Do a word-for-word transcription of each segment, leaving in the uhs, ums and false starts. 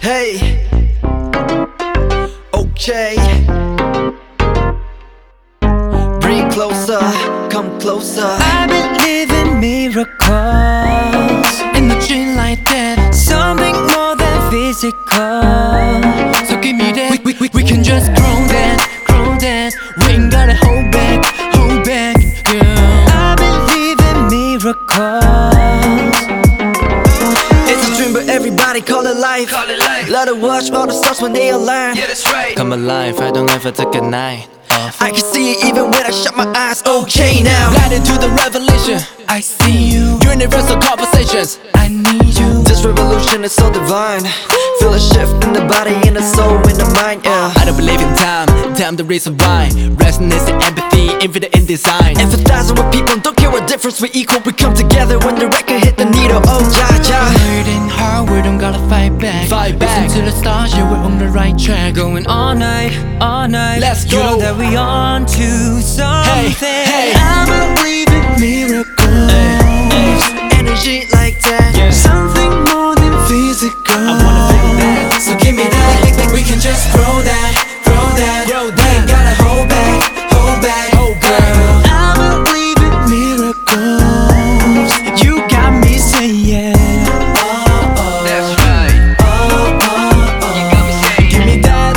Hey, okay. Bring closer, come closer. I believe in miracles, in the dream like that, something more than physical. So give me that, we, we, we can just grow that, grow that. We ain't gotta hold back, hold back, girl. I believe in miracles. It's a dream but everybody call it life. Call it life. Love to watch all the stars when they align. Yeah, that's right. Come alive, I don't ever take a night off. I can see it even when I shut my eyes. Okay now, Glide into the revelation, I see you. Universal conversations, I need you. this revolution is so divine. Feel a shift in the body, in the soul, in the mind, yeah. I don't believe in time, time the reason why. Resonance and empathy, infinite in design. Empathizing with people, don't care what difference we equal. We come together when the record hit the needle. Oh yeah, yeah. Hurting hard, we don't gotta fight back. Fight back. Listen to the stars, yeah, we're on the right track. Going all night, all night. Let's You know go. that we on to something. Hey, hey. I believe in miracles. Energy like that, Yeah. Something more than physical. I wanna feel that. So give me that. We can just grow that, grow that. Grow We that. ain't gotta hold back, hold back, Hold back. girl. I believe in miracles. You got me saying, That's right. You got me saying. give me that.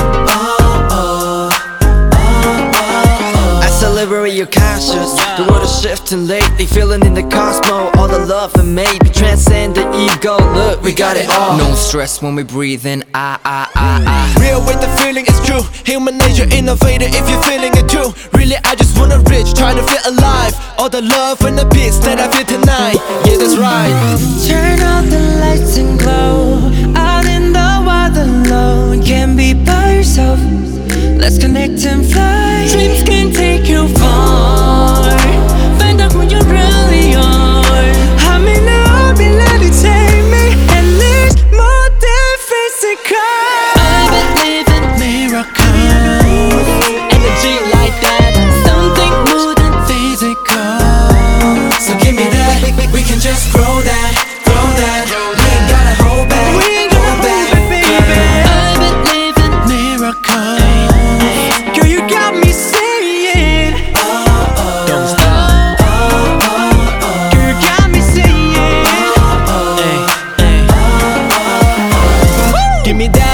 accelerate your conscious. The world is shifting lately, feeling in the cosmos. All the love and maybe transcend the ego. Look, we got it all. No stress when we breathe in. Ah, ah, ah, ah. Real with the feeling, it's true. Human nature, innovator, if you're feeling it too. Really, I just wanna reach, try to feel alive. All the love and the peace that I feel tonight. Yeah, that's right. Turn on the lights and glow. Out in the wild alone, can't be by yourself. Let's connect and fly. Dreams can take you far. Find out who you really are. I may not be levitate me, and there's more than physical. I believe in miracles. Energy like that, something more than physical. So give me that, we, we, we can just grow that, grow that. We ain't gotta hold back, we ain't gotta hold back, baby. I believe in miracles. Girl, you got me saying, Don't stop. girl, you got me saying, Hey, hey. Give me that.